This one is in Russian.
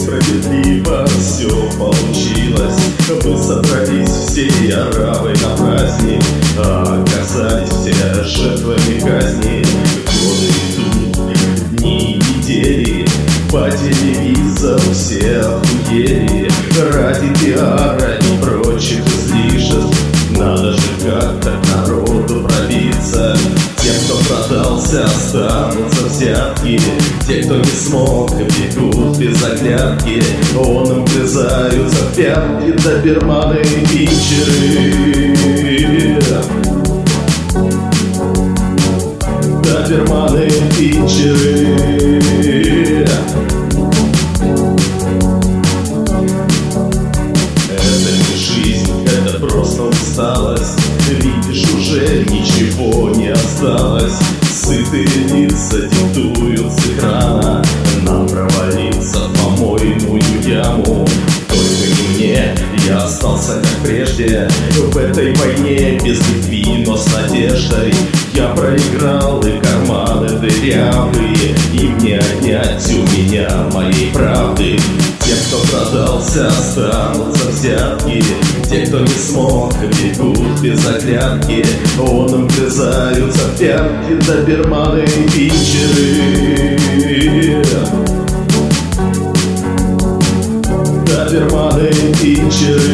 Несправедливо все получилось. Мы собрались всей оравой на праздник, а оказались все жертвами казни. Годы идут, дни, недели, по телевизору все охуели. Ради пиара и прочих излишеств надо же как-то к народу пробиться. Тем, кто продался, останутся взятки. Те, кто не смог, бегут без оглядки. Он им врезаются в пятки доберманы и питчеры. Доберманы и питчеры. Это не жизнь, это просто усталость. Видишь, уже ничего не осталось. Сытые лица диктуют с экрана нам провалиться в помойную яму. Только не мне, я остался как прежде в этой войне без любви, но с надеждой. Я проиграл, и карманы дырявые, и мне отнять у меня моей правды. Те, кто продался, останутся взятки. Те, кто не смог, бегут без оглядки. Он им врезаются в пятки доберманы и питчеры. Доберманы и питчеры.